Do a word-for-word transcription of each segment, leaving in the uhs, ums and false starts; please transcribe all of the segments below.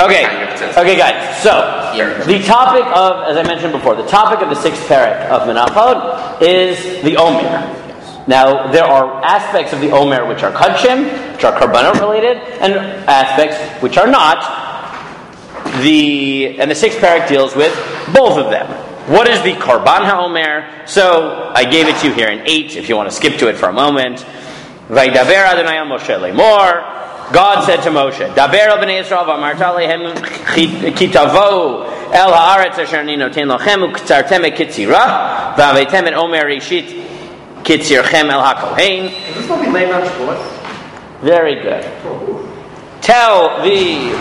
Okay, okay, guys. So the topic of, as I mentioned before, the topic of the sixth parak of Menachot is the Omer. Now, there are aspects of the Omer which are Kadshim, which are Karbanot related, and aspects which are not. The and the sixth parak deals with both of them. What is the Karban HaOmer? So I gave it to you here in eight. If you want to skip to it for a moment, Vaydaber Adonai al Moshe lemor. God said to Moshe, Daber al bnei Yisrael v'amarta lehem kitavo el haaretz asher ani noten lochem uktzartem et kitzira v'aveitem et Omer rishit kitzirchem el hakohen. Is this going to be laying on Shavuot? Very good. Tell the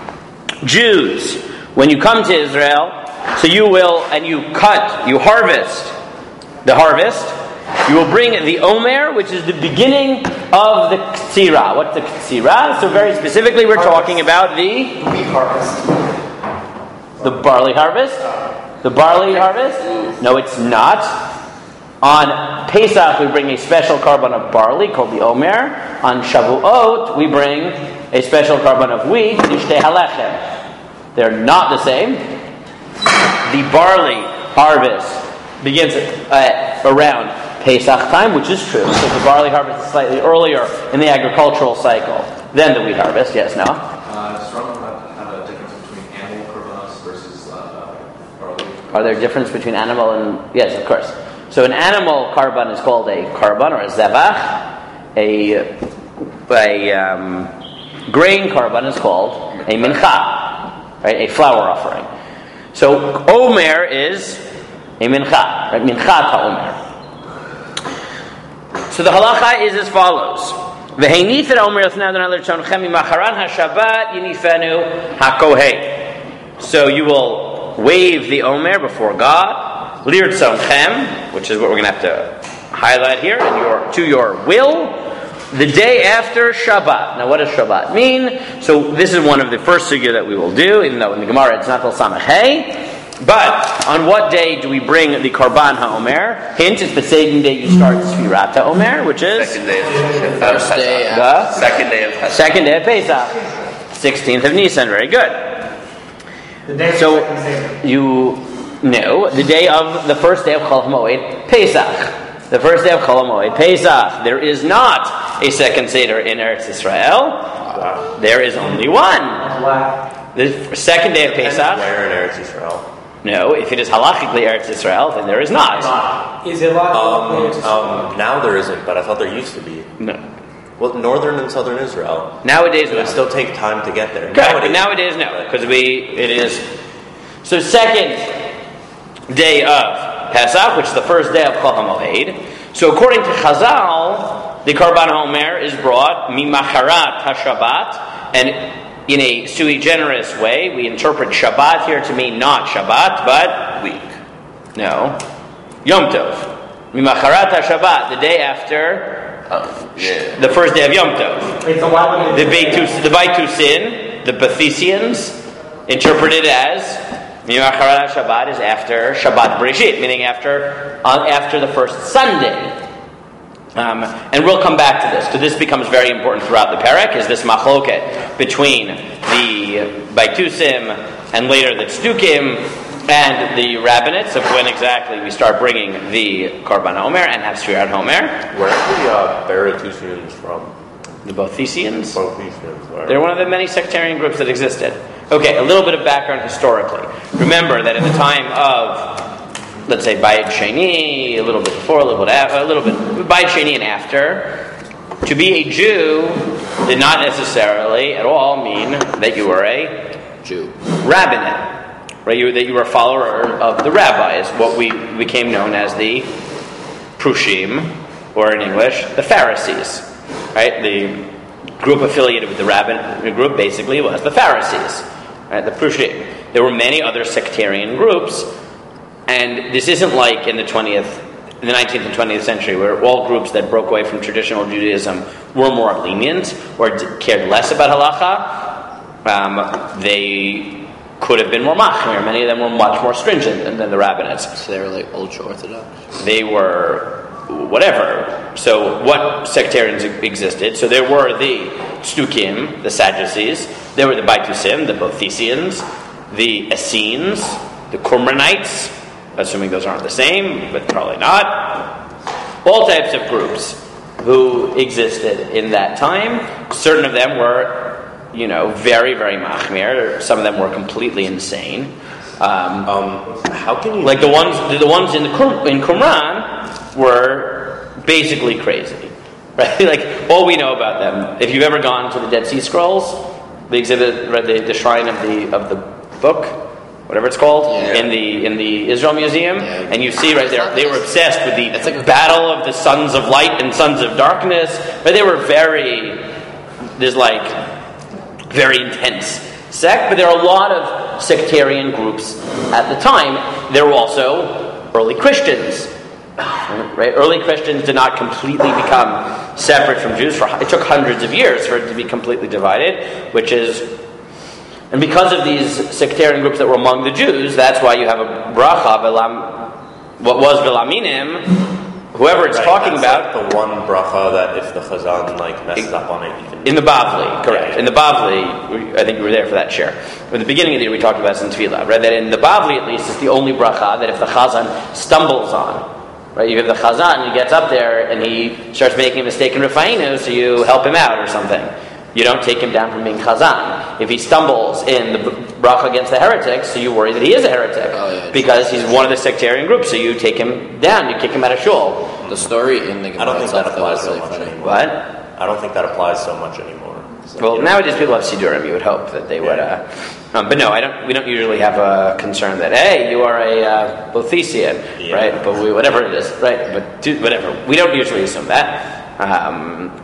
Jews, when you come to Israel, so you will, and you cut, you harvest the harvest, you will bring the Omer, which is the beginning of the Ktsira. What's the Ktsira? So very specifically, we're harvest. talking about the wheat harvest. The barley harvest? The barley harvest? No, it's not. On Pesach, we bring a special korban of barley called the Omer. On Shavuot, we bring a special korban of wheat, Nishtei Halechem. They're not the same. The barley harvest begins uh, around Pesach time, which is true. So the barley harvest is slightly earlier in the agricultural cycle than the wheat harvest. Yes, no? Uh, Strong have a difference between animal korbanos versus uh, barley. Are there a difference between animal and... Yes, of course. So an animal korban is called a korban or a zevach. A, a um, grain korban is called a mincha, right? A flour offering. So Omer is a mincha, right? Minchat ha'omer. So the halacha is as follows: V'heinifet Omer l'fnei Adonai l'rtzonechem imacharan haShabbat yinifenu hakohen. So you will wave the Omer before God. Lirtzonchem, which is what we're going to have to highlight here, in your, to your will, the day after Shabbat. Now, what does Shabbat mean? So, this is one of the first sugya that we will do, even though in the Gemara it's not till Samach Hey. But, on what day do we bring the Karban HaOmer? Hint, it's the same day you start Sfirat HaOmer, which is? Second day of First day of the Second day of Pesach. Second day of Pesach. sixteenth of Nisan, very good. The day so, you... No, the day of the first day of Chol HaMoed Pesach. The first day of Chol HaMoed Pesach. There is not a second Seder in Eretz Israel. Wow. There is only one. Wow. The second day of Pesach. Where in Eretz Israel? No, if it is halachically Eretz Israel, then there is not. Is it um, um, now there isn't, but I thought there used to be. No. Well, northern and southern Israel. Nowadays, it would still take time to get there. Correct, but nowadays, no, because we it is. So second day of Pesach, which is the first day of Chol HaMoed. So according to Chazal, the Karban HaOmer is brought mimacharat HaShabbat, and in a sui generis way, we interpret Shabbat here to mean not Shabbat, but week. No. Yom Tov. Mimacharat HaShabbat, the day after oh, yeah. the first day of Yom Tov. It's a while the Beit the Baitusin, the Bethesians, interpreted as Mimacharat Shabbat is after Shabbat Bereshit, meaning after uh, after the first Sunday. Um, and we'll come back to this, because this becomes very important throughout the parak, is this machloket between the Baitusim and later the Tzdukim and the rabbinates of when exactly we start bringing the Karban HaOmer and have Sfirat HaOmer. Where are the uh, Baitusians from? The Bothesians? Bothesians, right. They're one of the many sectarian groups that existed. Okay, a little bit of background historically. Remember that at the time of, let's say, Bayit Sheni, a little bit before, a little bit after, a little bit, Bayit Sheni and after, to be a Jew did not necessarily at all mean that you were a Jew. Rabbinate, right? You, that you were a follower of the rabbis, what we became known as the Prushim, or in English, the Pharisees. Right, the group affiliated with the rabbin group basically was the Pharisees, right? The Prushim. There were many other sectarian groups, and this isn't like in the twentieth, in the nineteenth and twentieth century, where all groups that broke away from traditional Judaism were more lenient or cared less about halacha. Um, they could have been more machmir. Many of them were much more stringent than, than the rabbinates. So they were like ultra orthodox. They were. Whatever. So what sectarians existed? So there were the Tzdukim, the Sadducees, There were the Baitusim, the Boethicians, the Essenes, the Qumranites, assuming those aren't the same, but probably not. All types of groups who existed in that time. Certain of them were, you know, very, very machmir. Some of them were completely insane. Um, Um, how can you like the ones, the ones in the Qur- in Qumran were basically crazy, right? Like all we know about them. If you've ever gone to the Dead Sea Scrolls, the exhibit, right, the, the shrine of the of the book, whatever it's called, Yeah. in the in the Israel Museum, Yeah. and you see right there, they were obsessed with the It's like a- battle of the sons of light and sons of darkness. But they were very, there's like very intense sect, but there are a lot of sectarian groups at the time. There were also early Christians. Right? Early Christians did not completely become separate from Jews. For it took hundreds of years for it to be completely divided, which is, and because of these sectarian groups that were among the Jews, that's why you have a bracha, velam, what was velaminim. Whoever it's Right, talking that's about, like the one bracha that if the chazan like messes up on it, you can in the Bavli, correct. Yeah. In the Bavli, we- I think you were there for that share. In the beginning of the year, we talked about this in Tefillah, right? That in the Bavli, at least, it's the only bracha that if the chazan stumbles on, right? You have the chazan, he gets up there and he starts making a mistake in Refainu, so you help him out or something. You don't take him down from being chazan. If he stumbles in the bracha against the heretics, so you worry that he is a heretic Oh, yeah, because he's one of the sectarian groups. So you take him down, you kick him out of shul. The story in the I don't Gemara think itself, that though, applies is so really much funny. anymore. What? I don't think that applies so much anymore. So, Well, you know, nowadays people have sidurim. You would hope that they would. Uh, um, but no, I don't. We don't usually have a concern that hey, you are a uh, Boethician, Yeah. right? But we, whatever it is, right? But do, whatever. We don't usually assume that. Um,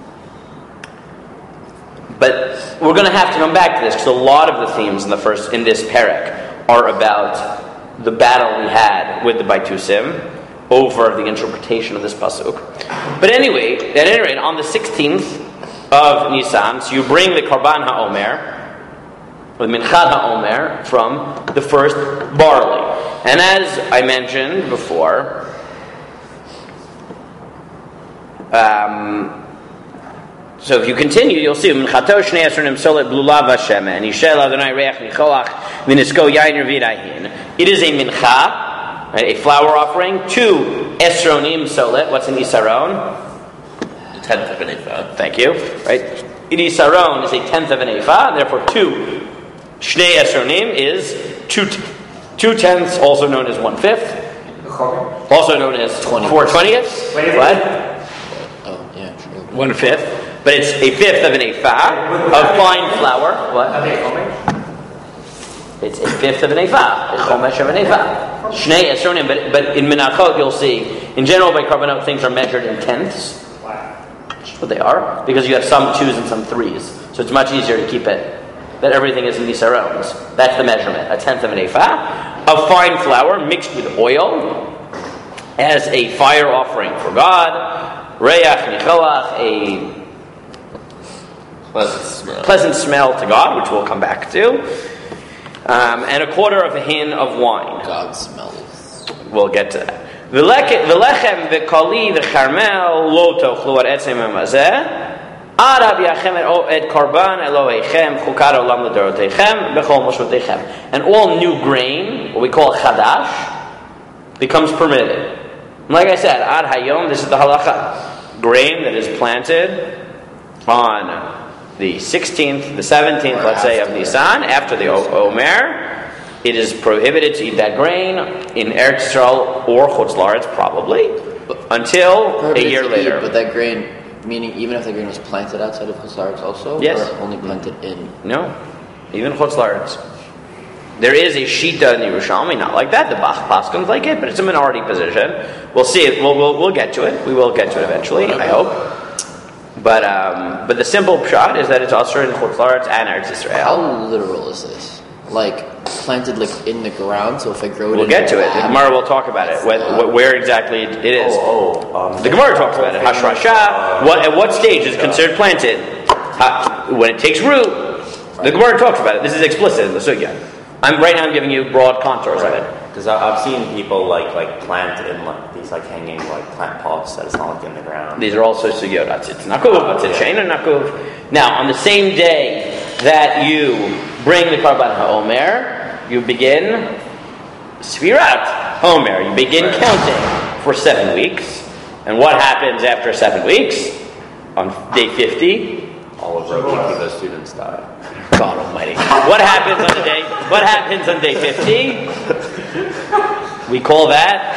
but we're going to have to come back to this because a lot of the themes in the first in this parak are about the battle we had with the Baitusim over the interpretation of this pasuk. But anyway, at any rate, on the sixteenth of Nisan, so you bring the Karban HaOmer, or the Minchad HaOmer, from the first barley. And as I mentioned before, um, so if you continue, you'll see Minchato Shnei Esronim Solet Blulav Hashemen Yishel Adonai Reach Nichoach V'Nisko Yain Revirahin. It is a mincha, right, a flour offering, two Esronim Solet. What's an Isaron? The tenth of an ephah. Thank you. Right? Inisaron is a tenth of an ephah, therefore two Shnei Esronim is two t- two tenths, also known as one fifth, also known as Twenty. four twentieths. Wait, What? Oh, yeah, true. One fifth. But it's a fifth of an ephah of fine flour. Are What? they coming? It's a fifth of an ephah, a chomesh of an ephah. Shnei Esronim, but, but in Menachot you'll see, in general by Karbanot things are measured in tenths. But they are, because you have some twos and some threes. So it's much easier to keep it, that everything is in nisarons. That's the measurement. A tenth of an ephah of fine flour mixed with oil as a fire offering for God. Reach nichoach, a Pleasant smell. pleasant smell to God, which we'll come back to. Um, and a quarter of a hin of wine. God smells. We'll get to that. V'lechem v'kali v'charmel lo tochlu ad etzem hamazeh ad aviachem et karban Elohechem chukad olam l'dorotechem b'chol moshvotechem. And all new grain, what we call chadash, becomes permitted. And like I said, ad hayom, this is the halacha. Grain that is planted on the sixteenth, the seventeenth, let's say, of Nisan, after the Omer, it is prohibited to eat that grain in Eretz Yisrael or Chutz La'aretz, probably, until a Prohibited year to eat, later. but that grain, meaning even if the grain was planted outside of Chutz La'aretz also? Yes. Or only planted in? No, even Chutz La'aretz. There is a Shita in Yerushalmi, not like that. The Bach Paskins like it, but it's a minority position. We'll see it. We'll, we'll, we'll get to it. We will get to it eventually, I hope. But um, but the simple pshat is that it's also in Chutz La'aretz and Eretz Yisrael. How literal is this? Like, planted like in the ground, so if I grow it We'll in get to it. The lab- Gemara will talk about it. Where, where exactly it is. Oh, oh um, The Gemara talks about it. Hashrasha. What at what stage is considered planted? Ha, when it takes root. The Gemara talks about it. This is explicit in the sugya. I'm right now. I'm giving you broad contours of it. Because I've seen people like like plant in like these like hanging like plant pots that it's not like in the ground. These are also sugyot. It's nakuv. It's a chain and nakuv. Now, on the same day that you bring the Karban HaOmer, you begin Sfirat Omer. You begin counting for seven weeks. And what happens after seven weeks? On day fifty, All of our Kiva students die. God Almighty. What happens on the day? What happens on day fifty? We call that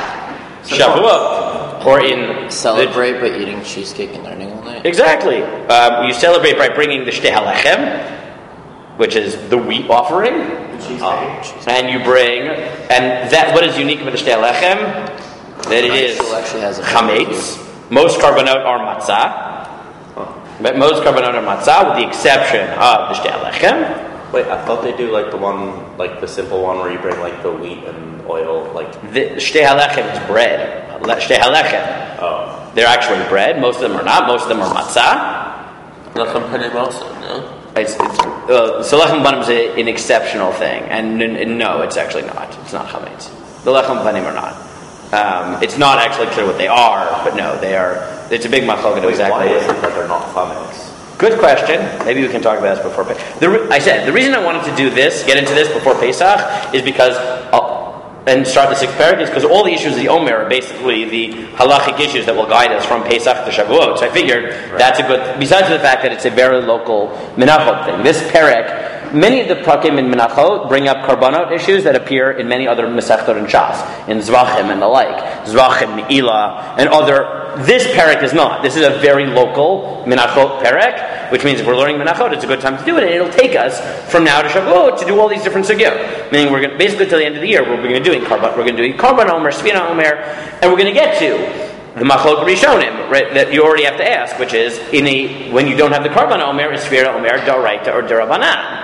Shavuot, or in Celebrate by eating cheesecake and learning all night. The, exactly. Um, you celebrate by bringing the Shtei HaLechem, which is the wheat offering, um, and you bring, and that what is unique with the Shtei HaLechem, that it is Actually has a chametz. Most carbonot are matzah, but most carbonot are matzah, with the exception of the Shtei HaLechem. Wait, I thought they do like the one, like the simple one where you bring like the wheat and oil, like. The Shtei HaLechem is bread. Shtei HaLechem. Oh. They're actually bread. Most of them are not. Most of them are matzah. Lechem panim also, no? It's, it's, uh, so lechem panim is a, an exceptional thing, and, and no, it's actually not. It's not chametz. The lechem panim are not. Um, it's not actually clear what they are, but no, they are. It's a big machloket Wait, exactly. why is it that they're not chametz? Good question. Maybe we can talk about this before Pesach. The re- I said the reason I wanted to do this, get into this before Pesach, is because I'll, and start the sixth parak is because all the issues of the Omer are basically the halachic issues that will guide us from Pesach to Shavuot. So I figured right. that's a good. Besides the fact that it's a very local menachot thing, this parak. Many of the prakim in Menachot bring up karbanot issues that appear in many other Masechtot and Shas, in Zvachim and the like, Zvachim, Me'ilah, and other. This parak is not. This is a very local Menachot parak, which means if we're learning Menachot, it's a good time to do it, and it'll take us from now to Shavuot to do all these different sugyot. Meaning, we're going basically till the end of the year, we're going to do karban. We're going to do karban omer, svina omer, and we're going to get to the machlok rishonim, right, that you already have to ask, which is in a when you don't have the karban omer, is svira omer daraita or darabanan.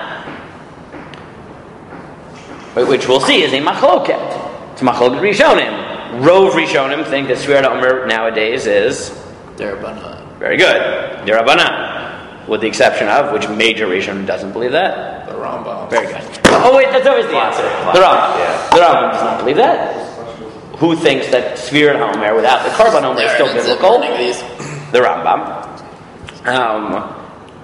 Which we'll see is a machloket. It's machloket rishonim. Rove rishonim think that Sfira Omer nowadays is Derabanan. Very good. Derabanan. With the exception of, which major rishonim doesn't believe that? The Rambam. Very good. Oh wait, that's always the answer. The Rambam. Yeah. The Rambam does not believe that. Who thinks that Sfira Omer without the Karban Omer is still biblical? The Rambam. Um...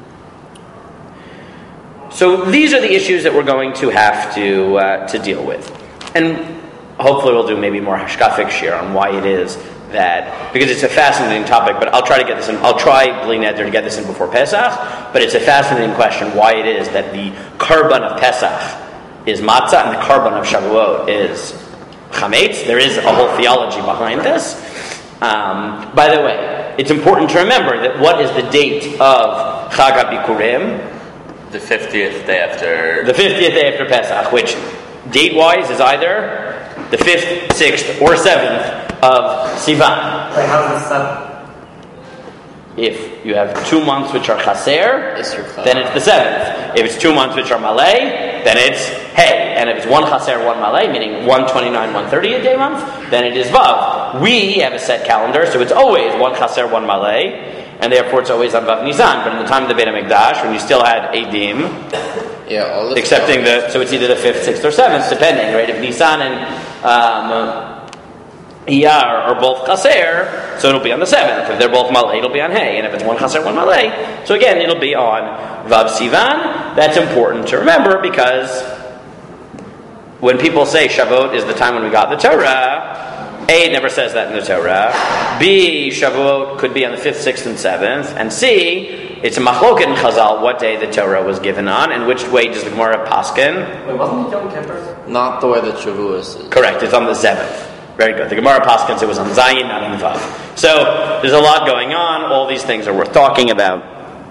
So these are the issues that we're going to have to uh, to deal with, and hopefully we'll do maybe more hashkafic share on why it is that, because it's a fascinating topic. But I'll try to get this in. I'll try Bli Neder to get this in before Pesach. But it's a fascinating question why it is that the karban of Pesach is matzah and the karban of Shavuot is chametz. There is a whole theology behind this. Um, by the way, it's important to remember that what is the date of Chag HaBikurim? The fiftieth day after. The fiftieth day after Pesach, which date-wise is either the fifth, sixth, or seventh of Sivan. Wait, how's the seven? If you have two months which are chaser, Yisr then it's the seventh. If it's two months which are malay, then it's hey. And if it's one chaser, one malay, meaning one twenty-nine, one thirty a day month, then it is vav. We have a set calendar, so it's always one chaser, one malay. And therefore it's always on Vav Nisan. But in the time of the Beit HaMikdash, when you still had Eidim, yeah, all this excepting the, so it's either the fifth, sixth, or seventh, depending, right? If Nisan and um, Iyar are both Chaser, so it'll be on the seventh. If they're both Malay, it'll be on Hay. And if it's one Chaser, one Malay, so again, it'll be on Vav Sivan. That's important to remember because when people say Shavuot is the time when we got the Torah, A, it never says that in the Torah. B, Shavuot could be on the fifth, sixth, and seventh. And C, it's a machloket in Chazal what day the Torah was given on, and which way does the Gemara paskin? Wait, wasn't it Yom Kippur? Not the way that Shavuos is. Correct, it's on the seventh. Very good. The Gemara paskins it was on Zayin, not on Vav. So there's a lot going on. All these things are worth talking about.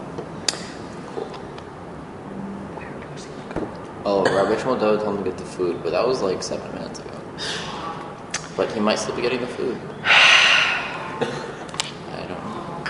Oh, Rabbi Shmuel Dodd told him to get the food, but that was like seven minutes ago. But he might still be getting the food. I don't know.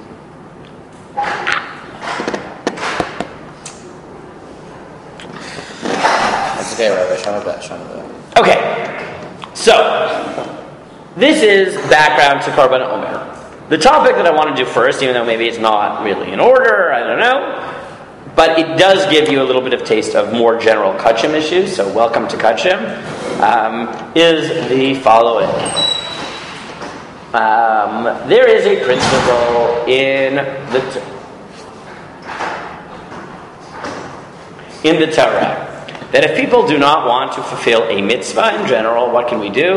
That's okay, Rabbi. Shana bet, Shana bet. Okay, so this is background to Karban Omer. The topic that I want to do first, even though maybe it's not really in order, I don't know, but it does give you a little bit of taste of more general Kachim issues, so welcome to Kachim, um, is the following. Um, there is a principle in the... T- in the Torah that if people do not want to fulfill a mitzvah in general, what can we do?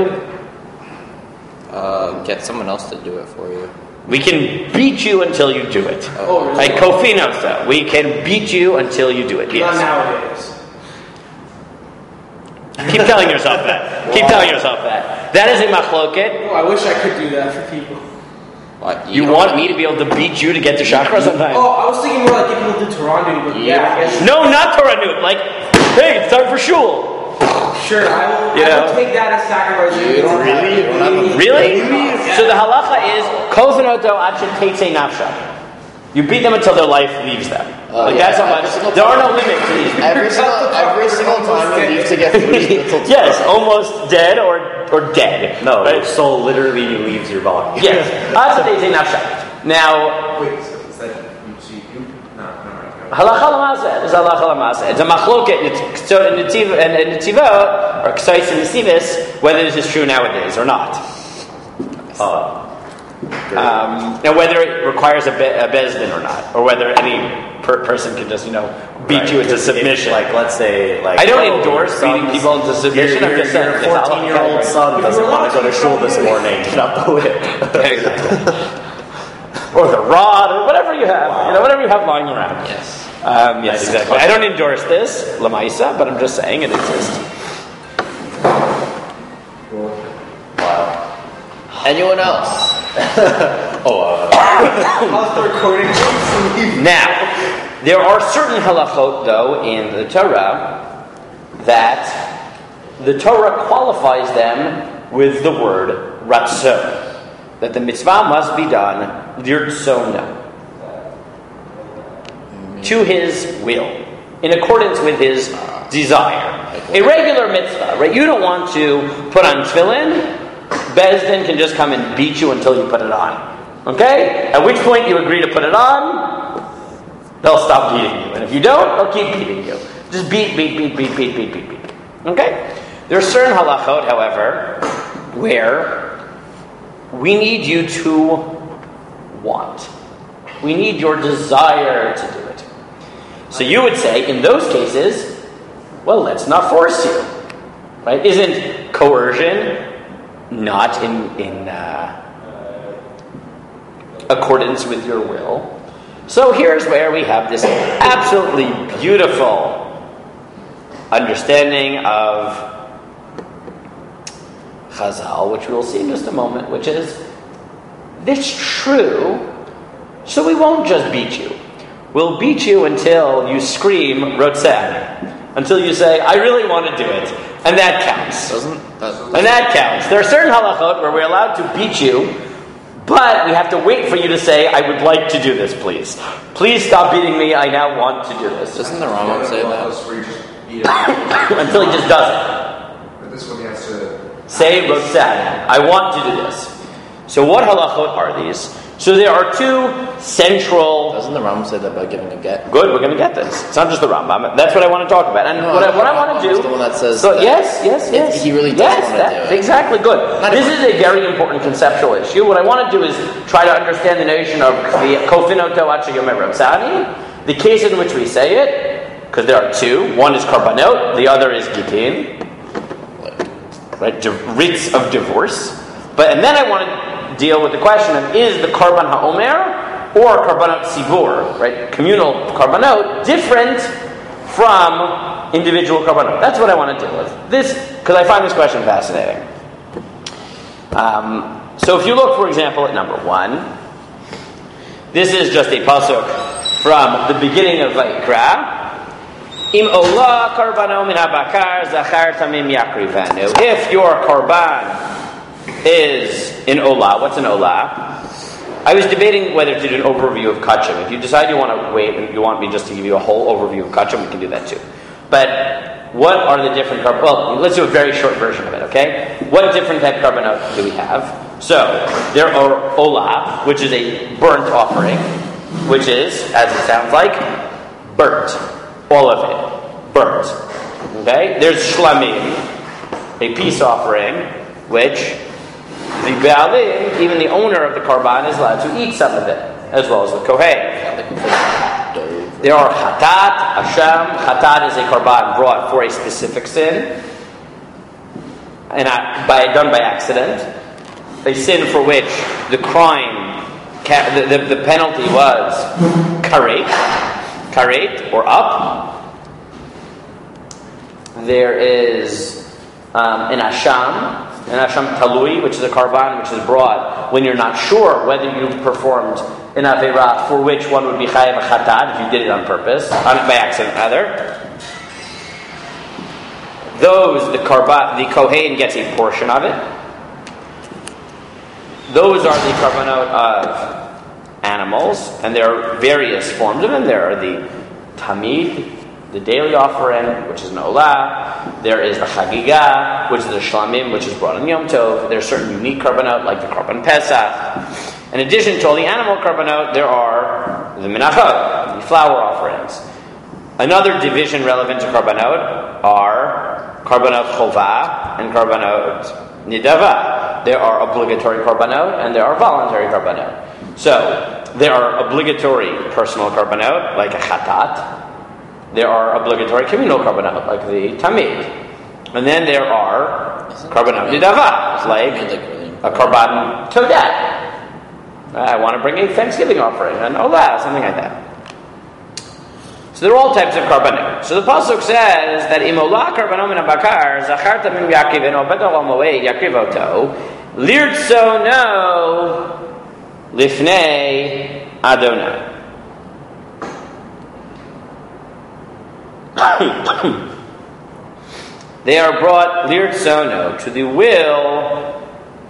Uh, get someone else to do it for you. We can beat you until you do it. Oh, really? Like kofinosa, we can beat you until you do it. Not Yes. nowadays. Keep telling yourself that. Keep telling yourself that. That is a machloket. Oh, I wish I could do that for people. What, You don't- want me to be able to beat you to get to chakra sometime? Oh, I was thinking more like if people do Toronto, but yeah, I guess. No, not Torah Nut. Like, hey, it's time for shul. Sure, I will, Yeah. I will take that as sacrifice. You don't really? You don't have a- Really? So the halacha is kofinoto achin teitze nafsha. You beat them until their life leaves them. Oh, like yeah. that's how much. Every single There are no time. limits to these. Every single, every single time you leave to get food until Yes, almost dead or or dead. No, right? your soul literally leaves your body. Yes. Achin teitze nafsha. Now, Wait, so is that you see you? No, no, right. halacha l'maseh is halacha l'maseh. It's a machloket. It's so in Netiv and in Netiva or Ksais and Nesivis whether this is true nowadays or not. Uh, Um, now, whether it requires a, be- a bezdin or not, or whether any per- person can just, you know, beat right, you into 'cause if, submission. like, let's say, like I don't oh, endorse your beating son's- people into submission. Your, I'm your, just saying your it's all fourteen-year-old okay. son doesn't want to go to shul this morning. Get out the whip. Exactly. Or the rod, or whatever you have, you know, whatever you have lying around. Yes. Um, yes, exactly. I don't endorse this, lamaisa, but I'm just saying it exists. Wow. Anyone else? Oh, uh, How's the recording? Now, there are certain halachot, though, in the Torah that the Torah qualifies them with the word ratzon, that the mitzvah must be done lirtzona, to his will, in accordance with his desire. A regular mitzvah, right? You don't want to put on tefillin. Bezdin can just come and beat you until you put it on. Okay? At which point you agree to put it on, they'll stop beating you. And if you don't, they'll keep beating you. Just beat, beat, beat, beat, beat, beat, beat, beat. Okay? There are certain halachot, however, where we need you to want. We need your desire to do it. So you would say, in those cases, well, let's not force you. Right? Isn't coercion not in, in uh, accordance with your will? So here's where we have this absolutely beautiful understanding of Chazal, which we'll see in just a moment, which is, this true, so we won't just beat you. We'll beat you until you scream, Rotzeh, until you say, I really want to do it. And that counts. Doesn't that? And that counts. There are certain halachot where we're allowed to beat you, but we have to wait for you to say, I would like to do this, please. Please stop beating me, I now want to do this. Doesn't the Rambam say that? Where you just beat him. Until he just does it. But this one he has to. Say, Rotzeh, I want to do this. So what halachot are these? So there are two central... Doesn't the Rambam say that by giving a get? Good, we're going to get this. It's not just the Rambam. That's what I want to talk about. And No, what, I, the what I want Rambam to is do... the one that says So that yes, yes, it- yes. he really does yes, wanna that- do it. Exactly, good. Not This important. is a very important conceptual issue. What I want to do is try to understand the notion of the kofinoto achayome rabsani, the case in which we say it, because there are two. One is karbanot, the other is gitin, right? Di- writs of divorce. But and then I want to deal with the question of, is the karban haomer or karbanot sibur, right? Communal karbanot different from individual karbanot? That's what I want to deal with. This, because I find this question fascinating. Um, so if you look, for example, at number one, this is just a pasuk from the beginning of Vayikra. Im olah karbano min habakar zachar tamim yakrivanu. If your karban is in olah, what's an olah? I was debating whether to do an overview of kachim. If you decide you want to wait and you want me just to give you a whole overview of kachim, we can do that too. But what are the different karban? Well, let's do a very short version of it, okay? What different type of karbanot do we have? So, there are olah, which is a burnt offering, which is, as it sounds like, burnt. All of it. Burnt. Okay? There's shlamim, a peace offering, which the Baalim, even the owner of the karban, is allowed to eat some of it, as well as the Kohen. There are hatat, Asham, chatat is a korban brought for a specific sin, and by done by accident, a sin for which the crime, the, the, the penalty was karet, karet or up. There is um, an asham. An asham talui, which is a karban, which is brought when you're not sure whether you performed an averah for which one would be chayav a chatat if you did it on purpose, on, by accident rather. Those, the karban, the kohen gets a portion of it. Those are the karbanot of animals, and there are various forms of them. There are the tamid, the daily offering, which is an olah. There is the chagiga, which is the shlamim, which is brought on Yom Tov. There are certain unique karbanot, like the karban pesach. In addition to all the animal karbanot, there are the menachot, the flour offerings. Another division relevant to karbanot are karbanot chova and karbanot nidava. There are obligatory karbanot and there are voluntary karbanot. So, there are obligatory personal karbanot, like a chatat. There are obligatory communal karbanot, like the tamid. And then there are karbanot nidava, like a karban todah. I want to bring a Thanksgiving offering, an olah, something like that. So there are all types of karbanot. So the pasuk says that imolah karbanom min habakar zacharta min Yaakov eno bedol al moed yakriv oto lirtso no lifnei Adonai. They are brought lirtsono to the will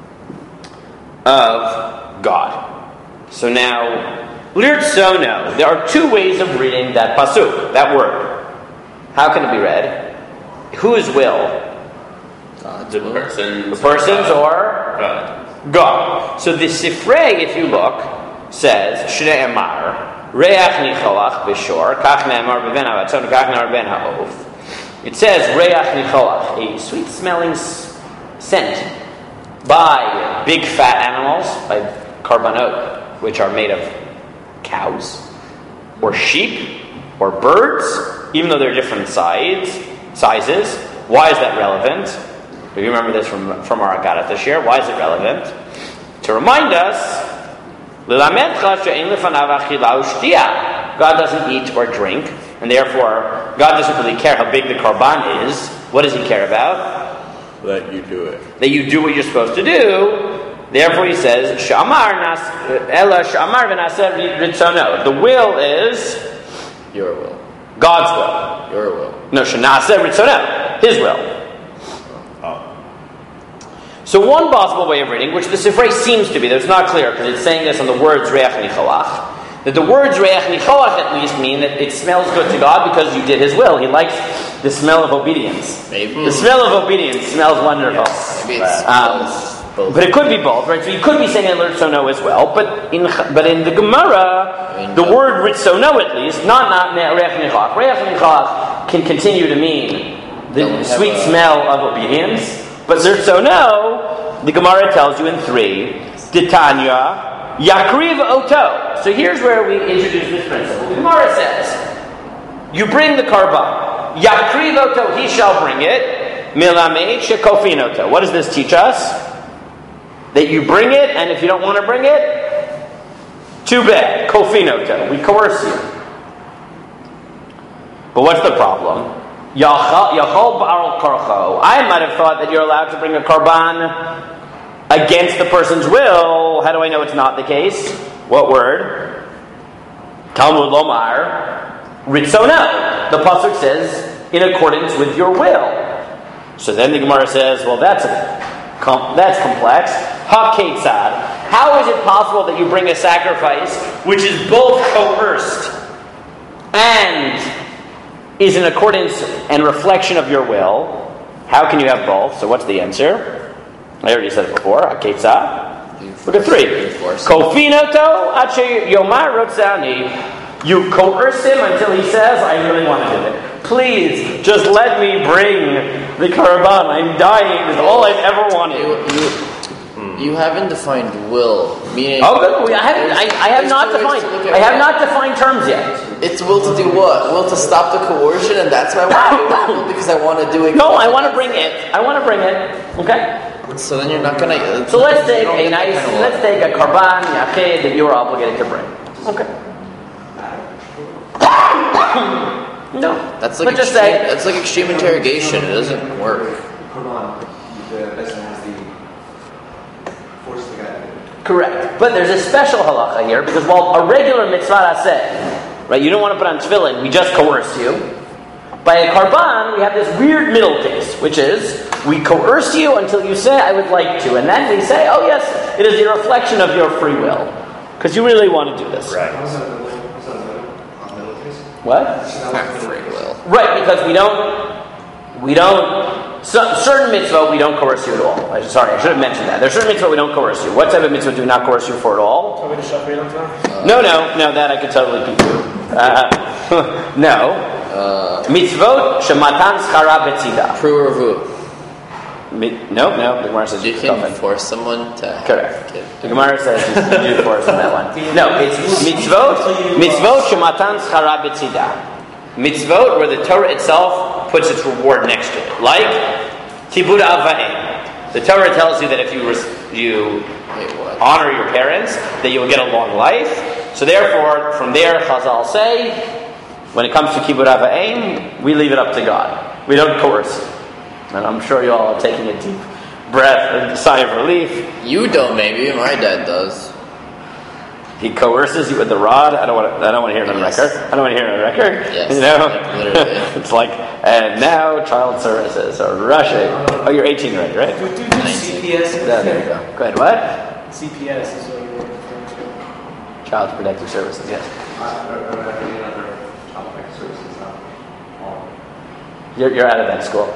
of God. So now, lirtsono, there are two ways of reading that pasuk, that word. How can it be read? Whose will? God's The will. person. The person's or God. God. So the Sifrei, if you look, says, Shnei Emar, Reach Nicholach Bishor, Kach Ne'emar B'ven HaVatzon, Kach Ne'emar Ben HaOf. It says, Reach Nicholach, a sweet-smelling scent by big fat animals, by karbanot, which are made of cows, or sheep, or birds, even though they're different size, sizes. Why is that relevant? Do you remember this from, from our Agadah this year? Why is it relevant? To remind us, God doesn't eat or drink, and therefore God doesn't really care how big the karban is. What does He care about? That you do it. That you do what you're supposed to do. Therefore He says, "Shamar nas ela shamar v'naseh ritzono." The will is Your will. God's will. Your will. No, shanaseh ritzono, His will. So one possible way of reading, which the Sifrei seems to be, though it's not clear because it's saying this on the words Reach Nicholach, that the words Reach Nicholach at least mean that it smells good to God because you did His will. He likes the smell of obedience. Maybe. The smell of obedience smells wonderful. Maybe it's Um, both. both. But it could be both, right? So you could be saying it Ritzono as well, but in but in the Gemara, I mean, the no. word Ritzono at least, not not Reach Nicholach. Reach Nicholach can continue to mean the Don't we have sweet a- smell of obedience. But Zirtzono, the Gemara tells you in three, Titania, Yakriv Oto. So here's where we introduce this principle. The Gemara says, you bring the karban. Yakriv Oto, he shall bring it. Milamed Shekofin Oto. What does this teach us? That you bring it, and if you don't want to bring it, too bad. Kofin Oto. We coerce you. But what's the problem? Yachol Baral Karcho. I might have thought that you're allowed to bring a karban against the person's will. How do I know it's not the case? What word? Talmud Lomar Ritzono. The pasuk says, in accordance with your will. So then the Gemara says, well, that's a, com- that's complex. Ha-ketzad. How is it possible that you bring a sacrifice which is both coerced and is in accordance and reflection of your will? How can you have both? So what's the answer? I already said it before. Aketza. Look at three. Kofinoto ache yomar rotzani. You coerce him until he says, I really want to do it. Please, just let me bring the karban. I'm dying. It's all I've ever wanted. You, you, You haven't defined will, meaning. Oh, good. I haven't. I, I have there's not two ways defined. to look at I have will. not defined terms yet. It's will to do what? Will to stop the coercion, and that's why I want to do it. Will because I want to do it. No, I want to bring it. I want to bring it. Okay. So then you're not gonna. So let's you take don't a get that nice. kind of Let's take a karban yachid that you are obligated to bring. Okay. No. That's like Let's just extreme, say. that's like extreme interrogation. It doesn't work. Quran, the person has the force the guy to do it. Correct. But there's a special halacha here because while a regular mitzvah aseh, right, you don't want to put on tefillin, we just coerce you. By a karban, we have this weird middle case, which is we coerce you until you say, I would like to. And then we say, oh yes, it is a reflection of your free will. Because you really want to do this. Right. What? Not free will. Right, because we don't, we don't, so, certain mitzvah we don't coerce you at all. I, sorry, I should have mentioned that. There's certain mitzvah we don't coerce you. What type of mitzvah do we not coerce you for at all? Tell me to shut me down time. No, no, no, that I could totally beat you. Uh, no. Uh, Mitzvot shematan schara betzida. True or vu? Mi- No, no, the Gemara says You you can can force someone to have Correct. a kid. The Gemara says you do force on that one. No, it's mitzvot, mitzvot shematan schara betzida. Mitzvot where the Torah itself puts its reward next to it. Like Tibud Avayim. The Torah tells you that if you res- you Wait, what? honor your parents, that you will get a long life. So therefore, from there, Chazal say, when it comes to Kibbud Avayim, we leave it up to God. We don't coerce. And I'm sure you all are taking a deep breath, a sigh of relief. You don't, maybe. My dad does. He coerces you with the rod. I don't want to. I don't want to hear it on Yes. record. I don't want to hear it on record. Yes, You know, like, literally. it's like, and now child services are rushing. Oh, you're eighteen already, right? Do, do, do C P S. Yeah, there you go. Go ahead. What? C P S is what you're referring to. Child Protective Services. Yes. You're, you're out of that school.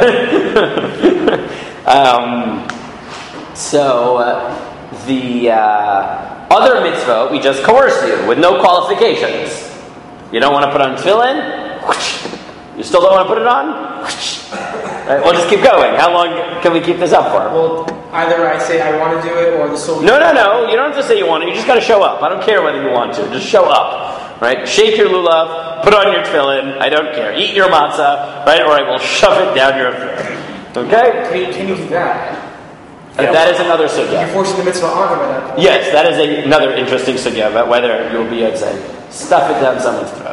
um, so uh, the uh, other mitzvah, we just coerce you with no qualifications. You don't want to put on tefillin? You still don't want to put it on? Right, we'll just keep going. How long can we keep this up for? Well, either I say I want to do it, or the soul. No, no, no. You don't have to say you want to. You just got to show up. I don't care whether you want to. Just show up. Right? Shake your lulav. Put on your tefillin. I don't care. Eat your matzah. Right? Or I will shove it down your throat. Okay? Can you, can you do that? And that is another You're sugya. forcing the mitzvah on him at that point. Yes, that is a, another interesting sugya about whether you'll be able to say, stuff it down someone's throat.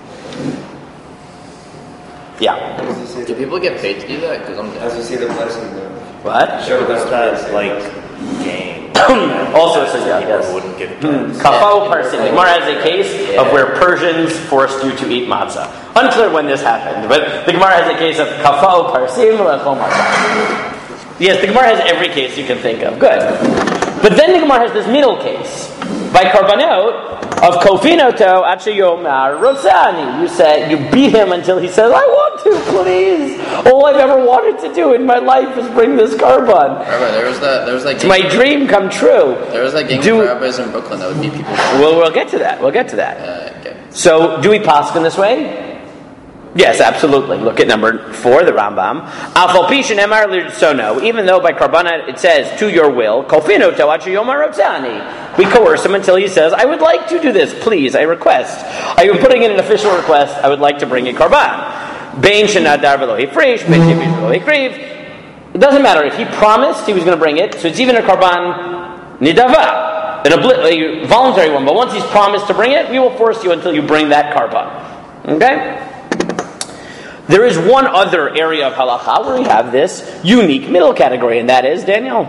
Yeah. Do people get paid to do that? Because I'm As you say the blessing, though. What? Show There's that that like game. Also a sugya, People yes. wouldn't give Kafao Parsim. The Gemara has a case of where Persians forced you to eat matzah. Unclear when this happened, but the Gemara has a case of Kafao Parsim lechol matzah. Yes, the Gemara has every case you can think of. Good. But then the Gemara has this middle case. By Karbanot of Kofinoto Achayomar Rosani. You say you beat him until he says, I want to, please. All I've ever wanted to do in my life is bring this Karban. Rabbi, there was that. There was that. It's Gang, my dream come true. there was that gang Do- of rabbis in Brooklyn that would beat people. Well, we'll get to that. We'll get to that. Uh, okay. So, do we paskin this way? Yes, absolutely. Look at number four, the Rambam. Afal pishin emar l'rtzono. Even though by Karbana it says to your will, kofino toachi yomar rotzani. We coerce him until he says, I would like to do this. Please, I request. I am putting in an official request. I would like to bring a karban. Bein shenadar v'lo hifresh, bein tivish v'lo hikriv. It doesn't matter if he promised he was going to bring it. So it's even a karban nidava, an obli- a voluntary one. But once he's promised to bring it, we will force you until you bring that karban. Okay. There is one other area of halacha where we have this unique middle category, and that is, Daniel,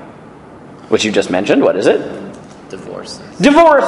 which you just mentioned. What is it? Divorce. Divorce.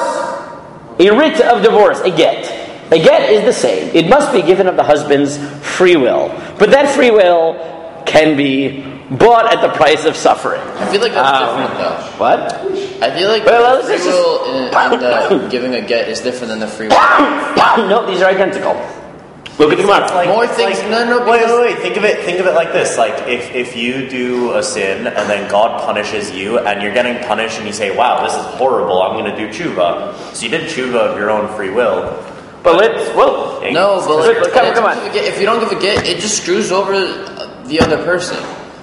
A writ of divorce, a get. A get is the same. It must be given of the husband's free will. But that free will can be bought at the price of suffering. I feel like that's Um, different, though. What? I feel like Well, the let's free just- will in, in the giving a get is different than the free will. No, these are identical. Look at the Gemara. Like, More it's things- like- no, no, Wait, because- wait, wait. Think of it. Think of it like this. Like, if if you do a sin and then God punishes you, and you're getting punished, and you say, "Wow, this is horrible. I'm going to do tshuva." So you did tshuva of your own free will. But let's, well, No, but like, Come on, come on. if you don't give a get, it just screws over the other person.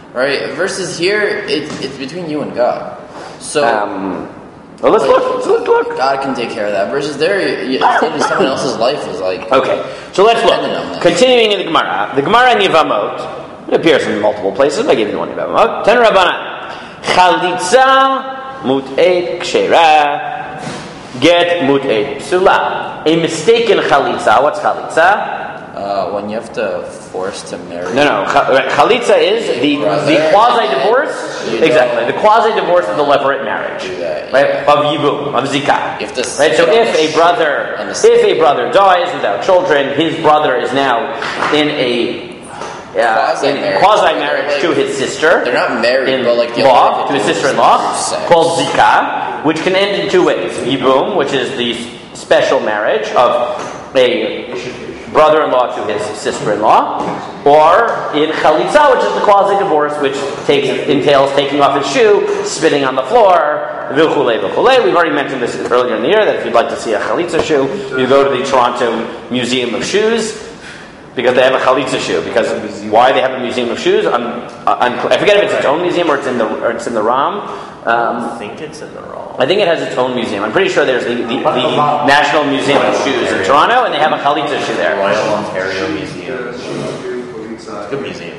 right? Versus here, it, it's between you and God. So, Um, well, let's like, look. Let's look. look. God can take care of that. Versus there, you, saving someone else's life is like Okay, so let's look. Depending on that. Continuing in the Gemara, the Gemara in Yevamot, it appears in multiple places. I gave you the one in Yevamot. Ten Rabbanan, Chalitza mut'et kshera, get mut'et psula. A mistaken chalitza. What's chalitza? uh, when you have to force to marry. No, no. Chalitza is the the quasi divorce. Exactly, the quasi divorce of the levirate marriage, right? Of yibum, of zikah. You have to Right. So if a brother, if a brother dies without children, his brother is now in a uh, in quasi marriage to his sister. They're not married, in but like the law only to his way they do sister-in-law is sex. called zikah, which can end in two ways: yibum, which is the special marriage of a brother-in-law to his sister-in-law, or in chalitza, which is the quasi-divorce, which takes entails taking off his shoe, spitting on the floor, v'chule v'chule. We've already mentioned this earlier in the year, that if you'd like to see a chalitza shoe, you go to the Toronto Museum of Shoes, because they have a chalitza shoe. Because why they have a museum of shoes, I'm, I'm, I forget if it's its own museum or it's in the or it's in the Ram. Um, I think it's in the wrong. I think it has its own museum. I'm pretty sure there's the, the, the National Museum of Shoes in Toronto, and they have a chalitza shoe there. Royal Ontario Museum. It's a good museum.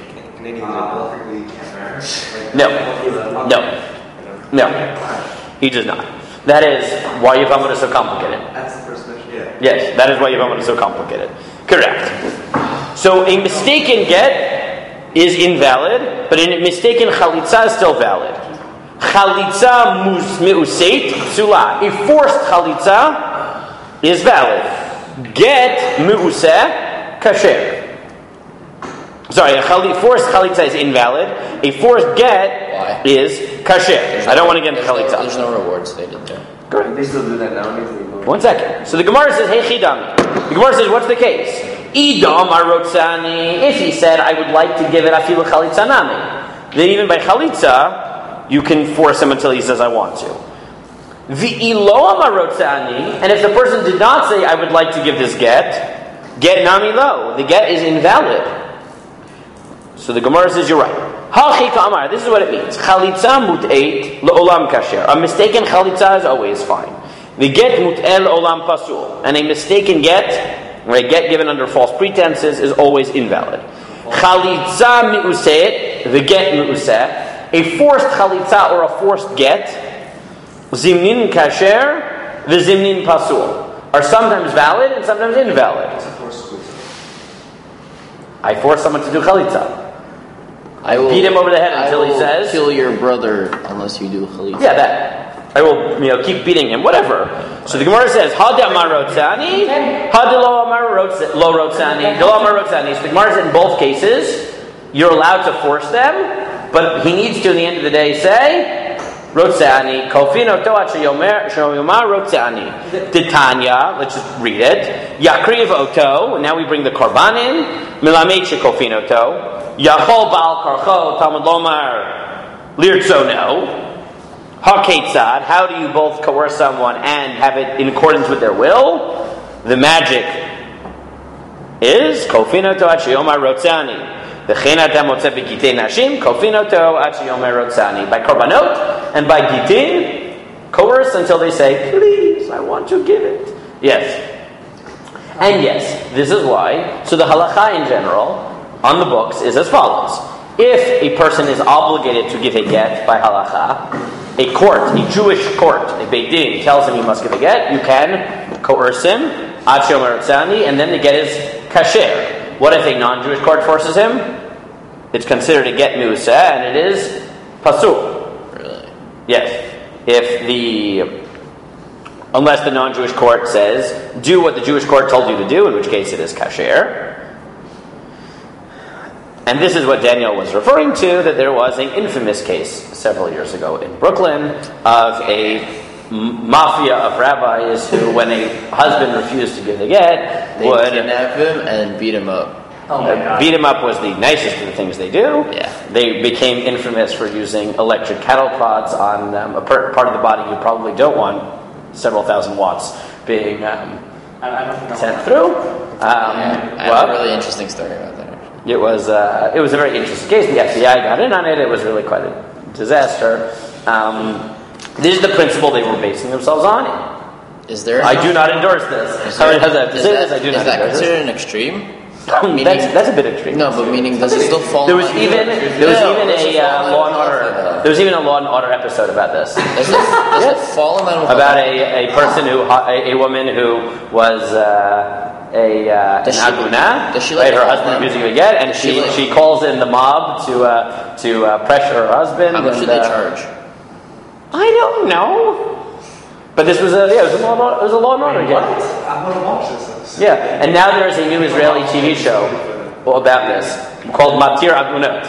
No, no, no. He does not. That is why Yevamot is so complicated. That's the first question. Yeah. Yes, that is why Yevamot is so complicated. Correct. So a mistaken get is invalid, but a mistaken chalitza is still valid. Chalitza meuseit psula. A forced chalitza is valid. Get meuseh kasher. Sorry, a chali, forced chalitza is invalid. A forced get Why? is kasher. I don't want to get into There's no, chalitza. there's no reward stated there. Good. They still do that nowadays. One second. So the Gemara says, "Hey chidami." The Gemara says, "What's the case?" Idam arotzani. If he said, "I would like to give it afilu chalitza nami," then even by chalitza, you can force him until he says, "I want to." V'ilo amarotzani. And if the person did not say, "I would like to give this get," get nami lo. The get is invalid. So the Gemara says, "You're right." Hachi ka'amar. This is what it means. Chalitza mut'eit le'olam kasher. A mistaken chalitza is always fine. The get mut'el olam pasul. And a mistaken get, or a get given under false pretenses, is always invalid. Chalitza mi'uset. The get mi'uset. A forced chalitza or a forced get, zimnin kasher, the zimnin pasul, are sometimes valid and sometimes invalid. I force someone to do chalitza. I will Beat him over the head until I he will says, kill your brother unless you do chalitza. yeah, that. I will, you know, keep beating him, whatever. So the Gemara says, Hada marotzani, Hada lo rotzani, lo marotzani. So the Gemara says in both cases, you're allowed to force them, but he needs to, in the end of the day, say, Rotzani, Kofino Toat Sheyomar Rotzani. Titania, let's just read it. Yakriv Oto, and now we bring the Korban in. Milamet Shekofino To. Yachol Baal Karcho, Talmud Lomar, Lirtzono. HaKetzad, how do you both coerce someone and have it in accordance with their will? The magic is Kofino To Achiyomar Rotzani. By korbanot and by gitin, coerce until they say, please, I want to give it. Yes. And yes, this is why. So the halacha in general, on the books, is as follows. If a person is obligated to give a get by halacha, a court, a Jewish court, a Beit Din, tells him he must give a get, you can coerce him, ad she'omer rotzani, and then the get is kasher. What if a non-Jewish court forces him? It's considered a get mi'useh, and it is pasul. Really? Yes. If the, unless the non-Jewish court says, do what the Jewish court told you to do, in which case it is kasher. And this is what Daniel was referring to, that there was an infamous case several years ago in Brooklyn of a m- mafia of rabbis who, when a husband refused to give the get, They would kidnap him and beat him up. Oh my God. beat him up was the nicest of the things they do. Yeah. They became infamous for using electric cattle prods on um, a per- part of the body you probably don't want several thousand watts being um, I, I don't know. sent through. Um, Yeah, I have well, a really interesting story about that. It was uh, it was a very interesting case. The F B I got in on it. It was really quite a disaster. Um, this is the principle they were basing themselves on. Is there? I do not endorse this. Is Sorry, there, has that to is say that, this? I do is not that endorse considered this. an extreme? that's, that's a bit extreme. No, but meaning does it still fall? There was on even you? there was No, even does it a fall uh, on Law and halacha, Order. though? There was even a Law and Order episode about this. Does it, does Yes. it fall in line with About halacha? a, a person who a, a woman who was uh, a uh, Does an she- aguna, does she right? like Her call husband them? abusing her again, and Does she she like- she calls in the mob to uh, to uh, pressure her husband. How much and, should they uh, charge? I don't know. But this was a yeah, it was a law, it was a Law and Order What? game. I want to watch this. Yeah, and now there is a new Israeli T V show about this called Matir Agunot.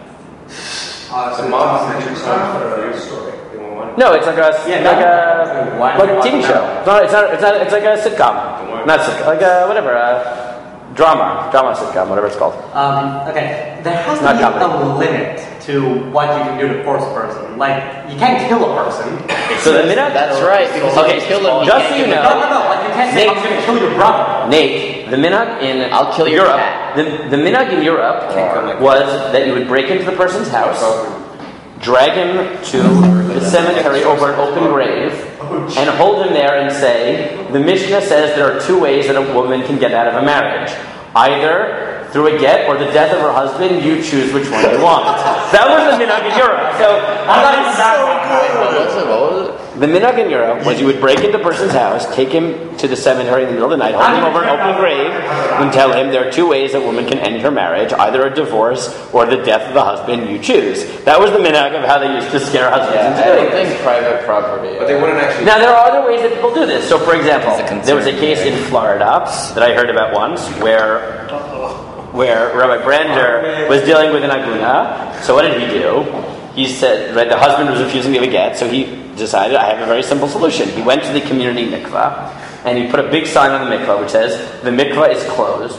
Uh, so mom mentioned a story. No, it's like a like a like a T V show. It's not. It's not. It's not. It's like a sitcom. Not sitcom. Like a whatever. A drama. Drama sitcom. Whatever it's called. Um, okay, there has to Not be comedy. a limit to what you can do to force a person. Like, you can't kill a person. So the minute That's right. Because Okay, if you kill him, just so you No, know, no, no. Like, you can't say, Nate- I'm going to kill your brother. Nate, the minhag in I'll kill your Europe, cat. the, the minhag in Europe was that you would break into the person's house, drag him to the cemetery over an open grave, and hold him there and say, the Mishnah says there are two ways that a woman can get out of a marriage. Either through a get or the death of her husband, you choose which one you want. That was the minhag in Europe. So, I'm not even that What was it? What was it? the minhag in Europe was you would break into a person's house, take him to the cemetery in the middle of the night, hold him over an open grave, and tell him there are two ways a woman can end her marriage, either a divorce or the death of the husband, you choose. That was the minhag of how they used to scare husbands Yeah, into I doing don't it. think private property. But they wouldn't actually. Now, there are other ways that people do this. So, for example, It's a concern, there was a case in Florida that I heard about once where where Rabbi Brander was dealing with an aguna. So what did he do? He said, right, the husband was refusing to give a get, so he decided, I have a very simple solution. He went to the community mikvah, and he put a big sign on the mikvah which says, the mikvah is closed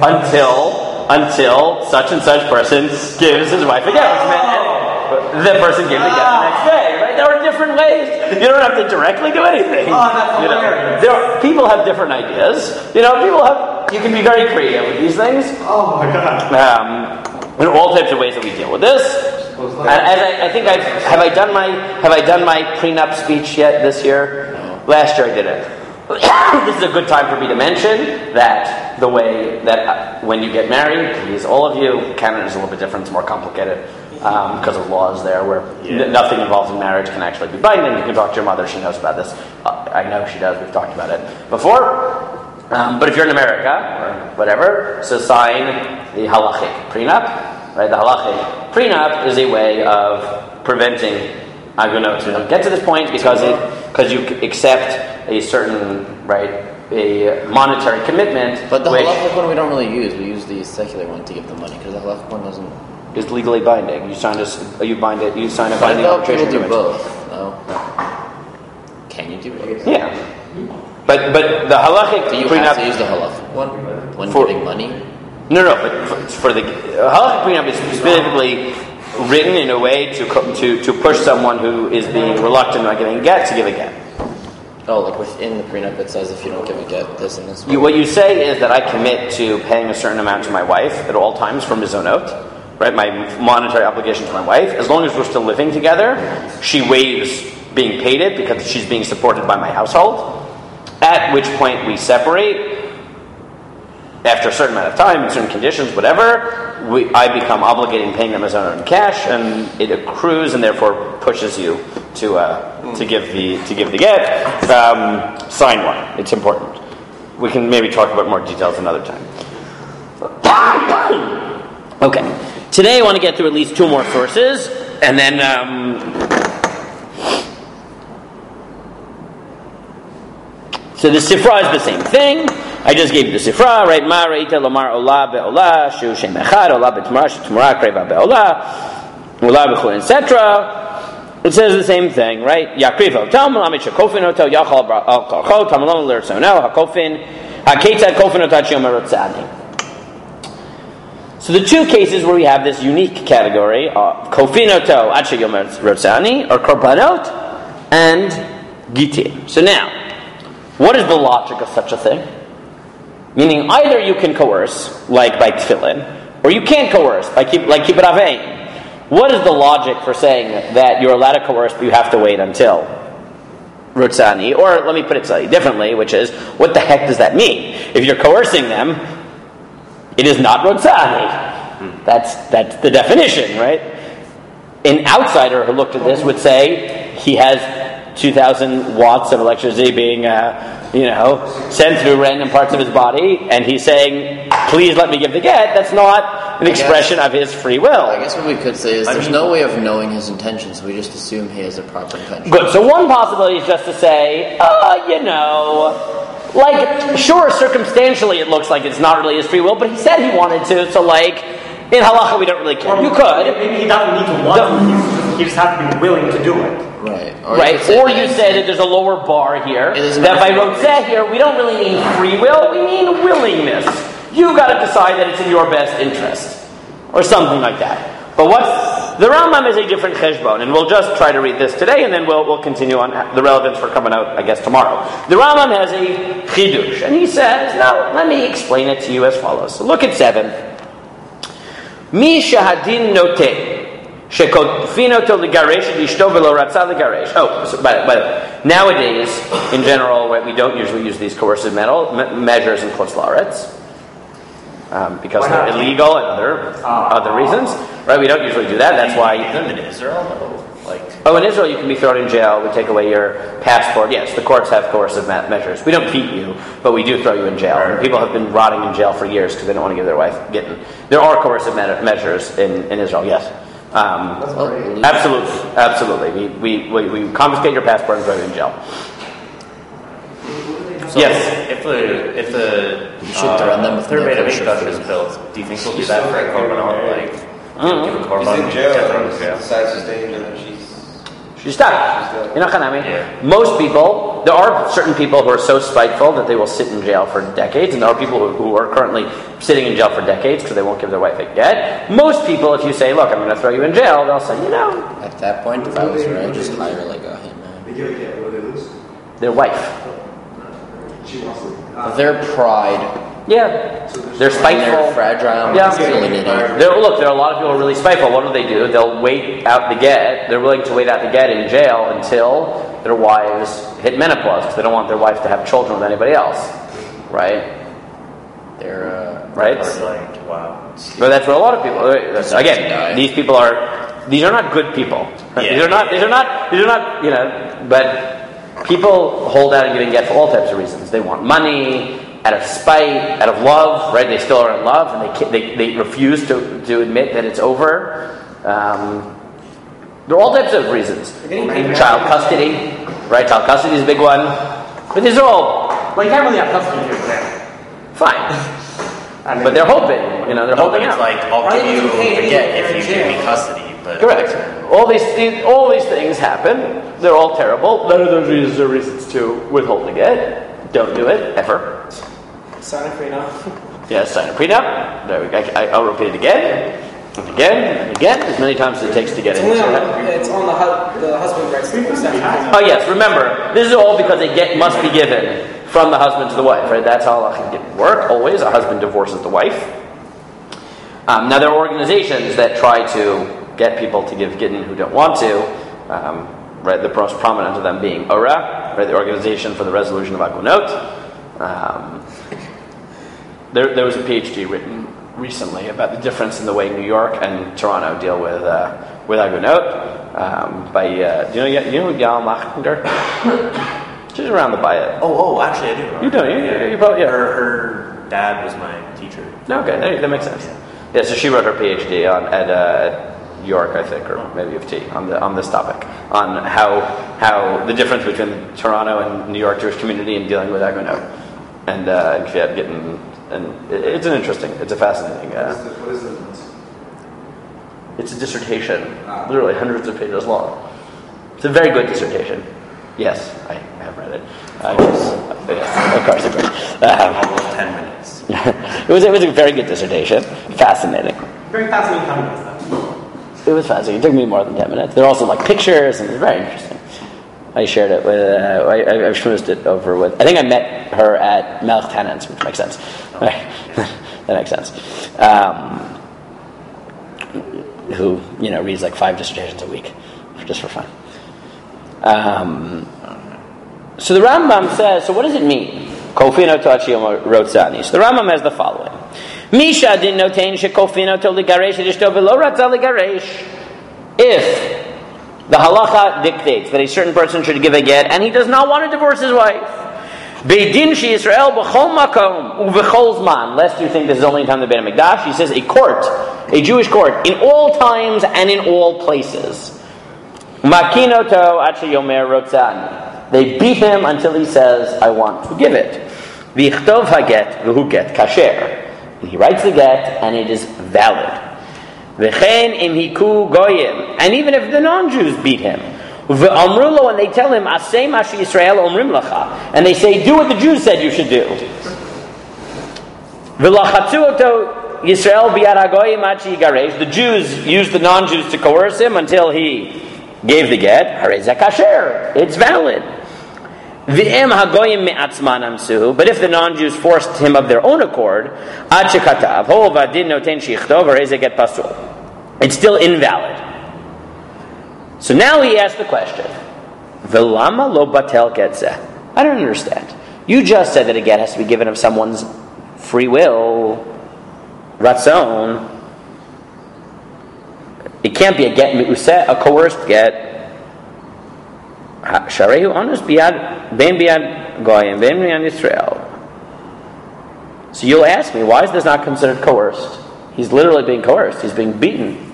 until until such and such person gives his wife a get. Which meant and the person gave the get the next day. Right? There are different ways. You don't have to directly do anything. Oh, that's you know, hilarious. there are, people have different ideas. You know, people have. You can be very creative with these things. Oh my god. Um, there are all types of ways that we deal with this. And as I, I think I've have I done my have I done my prenup speech yet this year? No. Last year I did it. This is a good time for me to mention that the way that uh, when you get married, please, all of you, Canada is a little bit different. It's more complicated because of laws there, where n- nothing involved in marriage can actually be binding. You can talk to your mother; she knows about this. Uh, I know she does. We've talked about it before. Um, but if you're in America or whatever, so sign the halachic prenup. Right, the halachic prenup is a way of preventing agunot. We don't get to this point because it because you accept a certain right a monetary commitment, But the which halachic one we don't really use. We use the secular one to give the money because the halachic one doesn't. is legally binding. You sign a s- you bind it. You sign a But I binding thought people arbitration do agreement. both. No. Can you do both? Yeah, but but the halachic Do you prenup. have to use the halachic one when For- giving money? No, no, but for, for the uh, halachic prenup is specifically written in a way to co- to to push someone who is being reluctant about getting a get to give a get. Oh, like within the prenup it says if you don't give a get this and this. You, what you say is that I commit to paying a certain amount to my wife at all times for mizonot, right? My monetary obligation to my wife. As long as we're still living together, she waives being paid it because she's being supported by my household. At which point we separate. After a certain amount of time, in certain conditions, whatever, we, I become obligated in paying them as own cash, and it accrues, and therefore pushes you to uh, to give the to give the get. Um, sign one; it's important. We can maybe talk about more details another time. Okay, today I want to get through at least two more sources, and then. Um, So the Sifra is the same thing. I just gave you the Sifra, right? Ma reita lomar olah be'olah, shu shem echad, olah be'tmara, she'tmara kreva be'olah, olah b'chul, et cetera. It says the same thing, right? Yakriv otam, lamit shekofin oto, yachal al karcho, tamalom l'ersono, hakofin, haketzad kofin otat shomer otzani. So the two cases where we have this unique category of kofin oto, ad sheyomer rotzani, or korbanot, and gitim. So now, what is the logic of such a thing? Meaning, either you can coerce, like by tefillin, or you can't coerce, like keep like kibbut avein. What is the logic for saying that you're allowed to coerce, but you have to wait until Rutzani? Or let me put it slightly differently, which is, what the heck does that mean? If you're coercing them, it is not Rutzani. That's that's the definition, right? An outsider who looked at this would say he has two thousand watts of electricity being, uh, you know, sent through random parts of his body, and he's saying, please let me give the get. That's not an expression of his free will. I guess what we could say is I there's mean- no way of knowing his intentions, so we just assume he has a proper intention. Good. So one possibility is just to say, uh, you know, like, sure, circumstantially it looks like it's not really his free will, but he said he wanted to, so like, in halacha we don't really care. You could. Maybe he doesn't need to want to. He just has to be willing to do it. Right. Or Right, you could say or that you it's- say that there's a lower bar here, It is that by not- rotzeh here, we don't really mean free will, we mean willingness. You got to decide that it's in your best interest, or something like that. But what's, the Rambam is a different cheshbon, and we'll just try to read this today, and then we'll, we'll continue on the relevance for coming out, I guess, tomorrow. The Rambam has a chidush, and he says, now, let me explain it to you as follows. So look at seven. Mi shahadin noteh. Shekotfinoto ligaresh dishto velo ratza ligaresh. Oh, so, by, by the way, nowadays, in general, right, we don't usually use these coercive metal, me- measures in Chutz La'aretz, um, because Why they're not? illegal and other Ah. other reasons. Right, we don't usually do that. That's why. Even in Israel, no. Like, Oh, in Israel, you can be thrown in jail. We take away your passport. Yes, the courts have coercive me- measures. We don't beat you, but we do throw you in jail. And people have been rotting in jail for years because they don't want to give their wife getting. There are coercive me- measures in, in Israel. Yes. Um, Well, absolutely, absolutely. We, we, we, we confiscate your passport and throw you in jail. so Yes. If the if the You should threaten them with third no rate of kosher Mikdash is food. built, do you think we'll do that for a korbanot? Like, Mm-hmm. give a He's korban, in jail. get thrown in jail. Decides to stay in, and then she's. She's stuck. You know, Hanami. Yeah. Most people, there are certain people who are so spiteful that they will sit in jail for decades, and there are people who, who are currently sitting in jail for decades because they won't give their wife a get. Most people, if you say, look, I'm going to throw you in jail, they'll say, you know, At that point, if I was her, I'd just hire like a hitman. their wife. Their pride, Yeah. They're and spiteful. their fragile Yeah. masculinity. There, look, there are a lot of people who are really spiteful. What do they do? They'll wait out the get. They're willing to wait out the get in jail until their wives hit menopause because they don't want their wife to have children with anybody else. Right? They're, uh, Right? It's like, wow. But that's what a lot of people. Deserve to die. Again, these people are. These are not good people. Yeah. These are not. These are not. These are not. You know. But people hold out and giving get for all types of reasons. They want money, out of spite, out of love. Right? They still are in love, and they ca- they, they refuse to, to admit that it's over. Um, there are all types of reasons. Child custody. Right? Child custody is a big one. But these are all Well, you can't really have custody of your family. fine. I mean, But they're hoping. You know, they're No, but hoping it's out. like, I'll Right, give you it's okay, the get you're if in you give me jail. custody. But Correct. All these, these all these things happen. They're all terrible. None of those reasons are reasons to withhold the get. Don't do it ever. Sign a prenup. Yes, sign a prenup. There we go. I, I'll repeat it again, and again, and again, as many times as it takes to get It's it. only on, it's on the, hu- the husband rights to sign a prenup. Oh yes, remember, this is all because a get must be given from the husband to the wife, right? That's how halacha get work. Always, a husband divorces the wife. Um, now, there are organizations that try to get people to give gittin who don't want to. Um, right, the most prominent of them being Ora, right, the Organization for the Resolution of Agunot. Um, there, there was a PhD written recently about the difference in the way New York and Toronto deal with uh, with Agunot. Um, by uh, do you know you know Yael Machner? She's around the bayit. oh, oh, actually, I do. Remember. You do, you, you, you probably yeah. Her, her dad was my teacher. No, okay, that, that makes sense. Yeah, so she wrote her PhD on at, uh, at York, I think, or maybe U of T, on the on this topic, on how how the difference between the Toronto and New York Jewish community in dealing with Agunot, and uh, and she had getting, and it, it's an interesting, it's a fascinating. What is Uh, the, what is the difference? it's a dissertation, Ah. literally hundreds of pages long. It's a very good dissertation. Yes, I have read it. Uh, yes, yes, of course, of course. Um, Almost ten minutes. it was it was a very good dissertation, fascinating. very fascinating coming this It was fascinating. It took me more than ten minutes. There are also like pictures, and it was very interesting. I shared it with, uh, I, I, I schmoozed it over with, I think I met her at Melch Tenants, which makes sense. Right. That makes sense. Um, who, you know, reads like five dissertations a week, just for fun. Um, so the Rambam says, so what does it mean? Kofino to Achiyom Rotzani. So the Rambam has the following. Misha din notain shekofino to ligaresh edishto v'lo ratza ligaresh. If the halacha dictates that a certain person should give a get, and he does not want to divorce his wife, Beidin she Israel b'chol makom u'v'chol zman. Lest you think this is only in time of the Beit HaMikdash, he says a court, a Jewish court, in all times and in all places. Makino to achayomer rotzani. They beat him until he says, I want to give it. V'yichtov haget v'hu get kasher. And he writes the get, and it is valid. V'chein im hiku goyim. And even if the non-Jews beat him, v'amrulo, and they tell him, asay mashi Yisrael omrim lacha. And they say, do what the Jews said you should do. V'lachatzu oto Yisrael biyad hagoyim achi yigaresh. The Jews used the non-Jews to coerce him until he gave the get. Harei zeh kasher. It's valid. V'em hagoyim me'atzman amsuhu. But if the non-Jews forced him of their own accord, ad shekatav ho v'adin noten shichtov harei zeh get pasul. It's still invalid. So now he asks the question, V'lama lo batel get zeh? I don't understand. You just said that a get has to be given of someone's free will, ratzon. It can't be a get me'useh, a coerced get. Sharehu onus biad ben biad goyim ben biad Yisrael. So you'll ask me, why is this not considered coerced? He's literally being coerced. He's being beaten.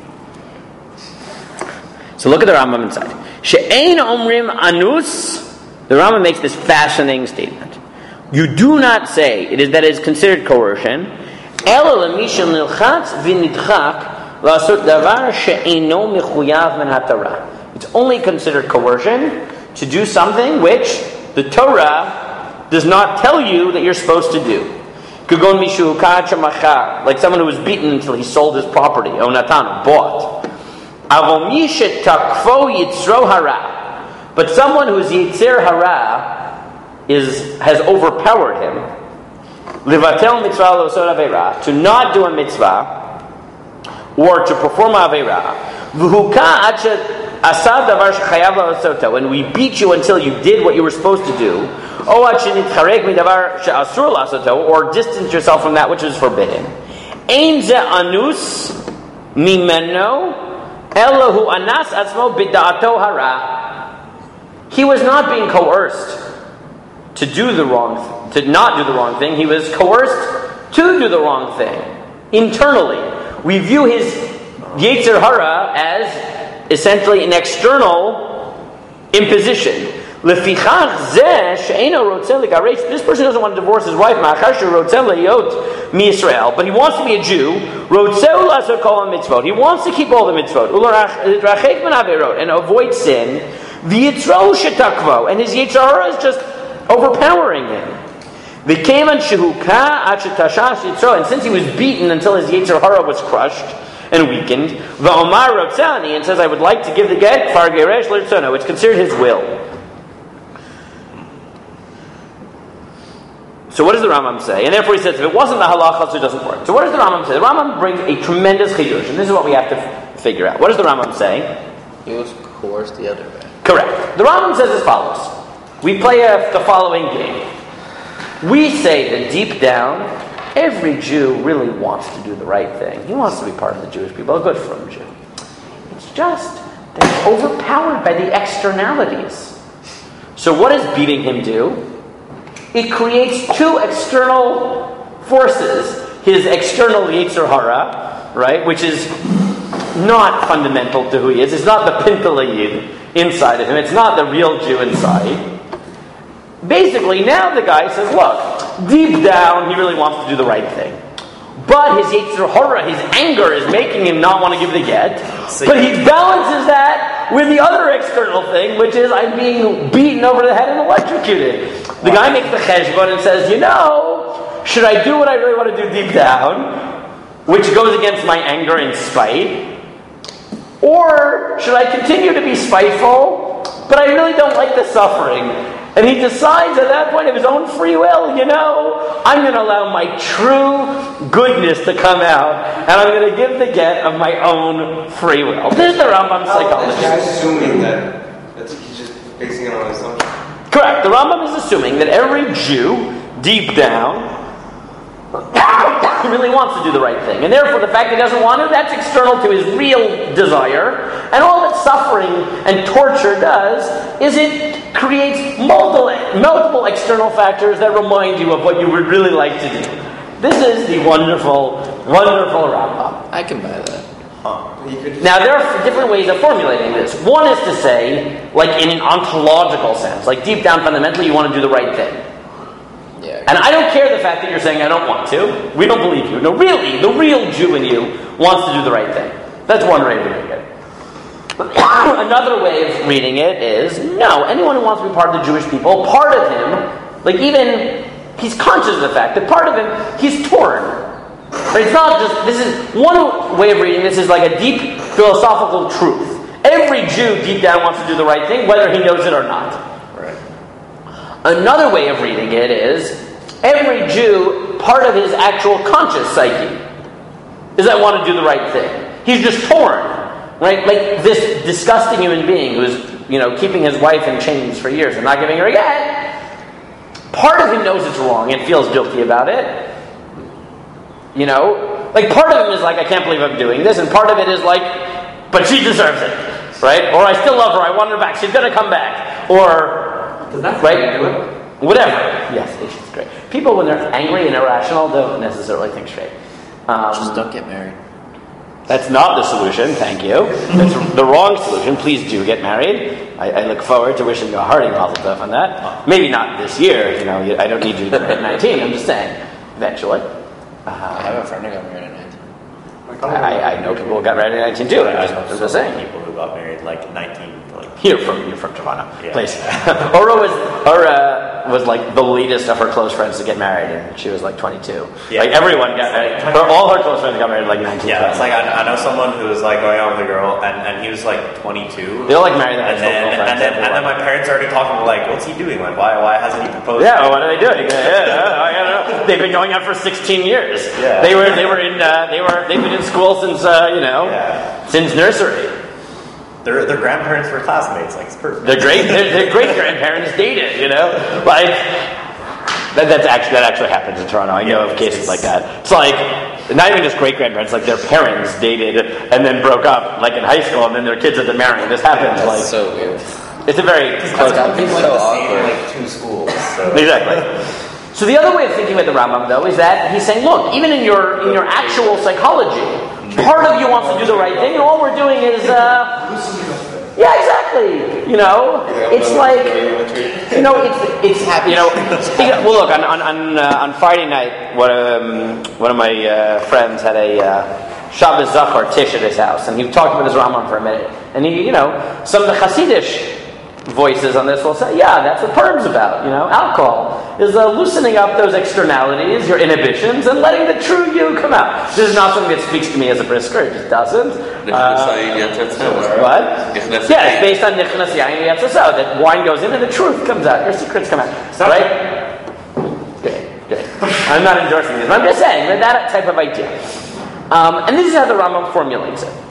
So look at the Rambam inside. She'ein omrim anus. The Rambam makes this fascinating statement. You do not say it is that it is considered coercion. Ela lemisha nilchatz v'nidchak la'asot davar she'eino mechuyav min haTorah. It's only considered coercion to do something which the Torah does not tell you that you're supposed to do. Kugon mishu kacha machar, like someone who was beaten until he sold his property. O Natan, bought. Avomishet takfo yitzro hara, but someone whose yitzer hara is has overpowered him. Livatel mitzvah lo sod aveira, to not do a mitzvah or to perform avera. V'huka acha asad davar shechayav lo soto, when we beat you until you did what you were supposed to do. O achinit charek midavar she'asur lasoto, or distance yourself from that which is forbidden. Ein ze anus mimeno. Elahu anas atzmo bid'ato hara. He was not being coerced to do the wrong, th- to not do the wrong thing. He was coerced to do the wrong thing internally. We view his yetzer hara as essentially an external imposition. Lefichach zeh she'eino rotzeh ligaresh. This person doesn't want to divorce his wife. Ma'achar she'rotzeh liyot miYisrael, but he wants to be a Jew. Rotzeh u'lasot kol mitzvot. He wants to keep all the mitzvot. U'larachek min averot, and avoid sin. V'yitzro shetakvo, and his yetzer hara is just overpowering him. V'keman shehuka ad shetashash yitzro, and since he was beaten until his yetzer hara was crushed and weakened, v'omar rotzani, and says, I would like to give the get far geresh l'rtzono. It's considered his will. So what does the Rambam say? And therefore he says, if it wasn't the halacha, so it doesn't work. So what does the Rambam say? The Rambam brings a tremendous chidush, and this is what we have to f- figure out. What does the Rambam say? He was coerced the other way. Correct. The Rambam says as follows. We play a, the following game. We say that deep down, every Jew really wants to do the right thing. He wants to be part of the Jewish people, a good from Jew. It's just that he's overpowered by the externalities. So what does beating him do? It creates two external forces. His external yetzer hara, right, which is not fundamental to who he is. It's not the Pinta Yid inside of him. It's not the real Jew inside. Basically, now the guy says, look, deep down, he really wants to do the right thing. But his yetzer hara, his anger, is making him not want to give the get. But he balances that with the other external thing, which is I'm being beaten over the head and electrocuted. The guy makes the cheshbon and says, you know, should I do what I really want to do deep down, which goes against my anger and spite? Or should I continue to be spiteful, but I really don't like the suffering? And he decides at that point of his own free will, you know, I'm going to allow my true goodness to come out, and I'm going to give the get of my own free will. This is the Rambam psychology. He's assuming that that's, he's just basing it on an assumption. Correct. The Rambam is assuming that every Jew, deep down, really wants to do the right thing. And therefore, the fact that he doesn't want to, that's external to his real desire. And all that suffering and torture does is it creates multiple, multiple external factors that remind you of what you would really like to do. This is the wonderful, wonderful Rambam. I can buy that. Now, there are different ways of formulating this. One is to say, like in an ontological sense, like deep down fundamentally, you want to do the right thing. Yeah. And I don't care the fact that you're saying I don't want to. We don't believe you. No, really, the real Jew in you wants to do the right thing. That's one way of reading it. Another way of reading it is, no, anyone who wants to be part of the Jewish people, part of him, like even, he's conscious of the fact that part of him, he's torn. But it's not just, this is, one way of reading this is like a deep philosophical truth. Every Jew deep down wants to do the right thing, whether he knows it or not. Right. Another way of reading it is, every Jew, part of his actual conscious psyche, is I want to do the right thing. He's just torn, right? Like this disgusting human being who's, you know, keeping his wife in chains for years and not giving her a get. Part of him knows it's wrong and feels guilty about it. You know, like part of him is like, I can't believe I'm doing this, and part of it is like, but she deserves it, right? Or I still love her, I want her back, she's going to come back, or Does that right, do it? whatever. Yes, it's great. People when they're angry and irrational don't necessarily think straight. Um, Just don't get married. That's not the solution. Thank you. That's the wrong solution. Please do get married. I, I look forward to wishing you a hearty mazel tov on that. Maybe not this year. You know, I don't need you to get married at nineteen. I'm just saying, eventually. I have a friend who got married at nineteen. I, I know people who got married at nineteen too. I'm just, I'm just saying. People who got married like nineteen. Like, You're from you're from Toronto, Yeah. please. Ora was Ora was like the latest of her close friends to get married, and she was like twenty-two. Yeah. Like everyone got married. Her, all her close friends got married at like nineteen. Yeah, it's like I, I know someone who was like going out with a girl, and, and he was like twenty-two. They all like married their and high school then, girlfriends. and then and then my parents started talking like, what's he doing? Like, why why hasn't he proposed? Yeah, what are they doing? Yeah, yeah, I don't know. They've been going out for sixteen years. Yeah. They were they were in uh, they were they've been in school since uh, you know Yeah. since nursery. Their their grandparents were classmates. Like, it's perfect. Their great their, their great grandparents dated. You know, like that, that's actually that actually happens in Toronto. I know Yeah, of cases it's- like that. It's like not even just great grandparents. Like their parents dated and then broke up, like in high school, and then their kids had to marry. This happens. That's like so weird. it's a very close. gotta be Like so the same, awkward. like two schools. So. Exactly. So the other way of thinking about the Rambam, though, is that he's saying, look, even in your in your actual psychology, part of you wants to do the right thing, and all we're doing is, uh, yeah, exactly. You know, it's like, you know, it's it's you know. Speaking of, well, look, on on on, uh, on Friday night, one of um, one of my uh, friends had a uh, Shabbos Zachar Tish at his house, and he talked about his Rambam for a minute, and he, you know, some of the Hasidish voices on this will say, yeah, that's what Purim's about. You know, alcohol is uh, loosening up those externalities, your inhibitions, and letting the true you come out. This is not something that speaks to me as a brisker; it just doesn't. Uh, what? Yeah, it's based on Nichnas Yain Yatzaso, that wine goes in and the truth comes out, your secrets come out, right? Good, good. I'm not endorsing this, but I'm just saying that that type of idea. Um, and this is how the Rambam formulates it.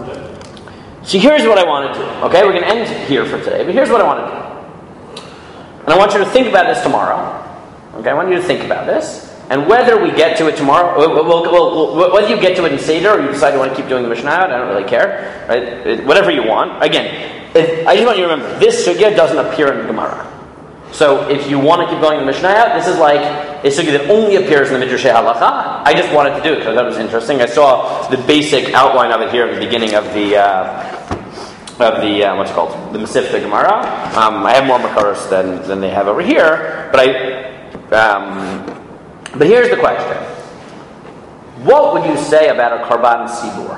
So here's what I want to do. Okay, we're going to end here for today, but here's what I want to do. And I want you to think about this tomorrow. Okay, I want you to think about this. And whether we get to it tomorrow, we'll, we'll, we'll, we'll, whether you get to it in Seder or you decide you want to keep doing the Mishnah, I don't really care. Right? It, whatever you want. Again, if, I just want you to remember, this sugya doesn't appear in the Gemara. So if you want to keep going the Mishnah, this is like a sugya that only appears in the Midrashei Halacha. I just wanted to do it because I thought it was interesting. I saw the basic outline of it here at the beginning of the uh, of the uh, what's it called the Masifta Gemara. Um, I have more makaros than than they have over here, but I. Um, but here's the question: what would you say about a karban sibur?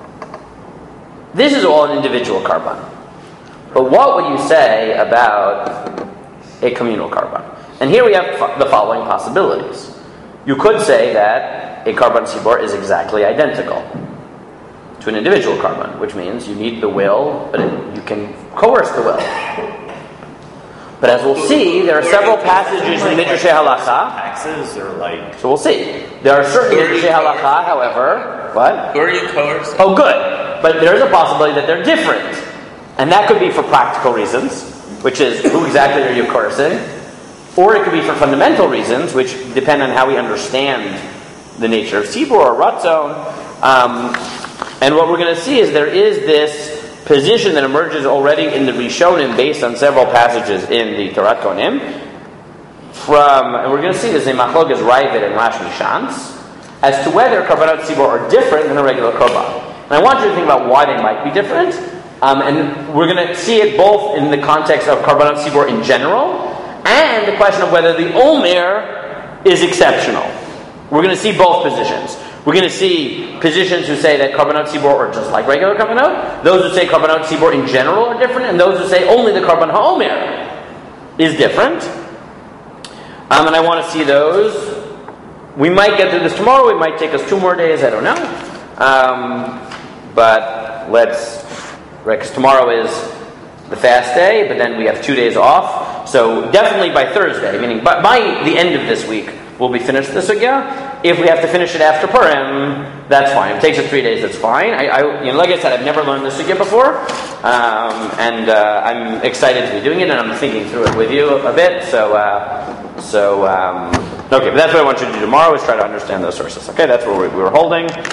This is all an individual karban, but what would you say about a communal karban? And here we have f- the following possibilities. You could say that a karban sibur is exactly identical to an individual karban, which means you need the will, but it, you can coerce the will. But as we'll see, there are several passages in Midrashei Halacha. Taxes or like. So we'll see. There are certain Midrashei Halacha, however, what? Who are you coercing? Oh, good. But there is a possibility that they're different. And that could be for practical reasons, which is who exactly are you coercing? Or it could be for fundamental reasons, which depend on how we understand the nature of Tzibur or Ratzon. Um, and what we're going to see is there is this position that emerges already in the Rishonim based on several passages in the Torah Kohanim. From, and we're going to see this in Machlokas Ravid and Rashi Shantz, as to whether Karbanot Tzibur are different than a regular Korban. And I want you to think about why they might be different. Um, and we're going to see it both in the context of Karbanot Tzibur in general, and the question of whether the Omer is exceptional. We're going to see both positions. We're going to see positions who say that Karbanot Tzibur are just like regular Karbanot, those who say Karbanot Tzibur in general are different, and those who say only the Karban HaOmer is different. Um, and I want to see those. We might get through this tomorrow, it might take us two more days, I don't know. Um, but let's, right, because tomorrow is the fast day, but then we have two days off. So definitely by Thursday, meaning by, by the end of this week, we'll be finished the sugya. If we have to finish it after Purim, that's fine. If it takes us three days, that's fine. I, I, you know, like I said, I've never learned the sugya before, um, and uh, I'm excited to be doing it, and I'm thinking through it with you a bit. So, uh, so um, okay, but that's what I want you to do tomorrow is try to understand those sources. Okay, that's where we, we were holding.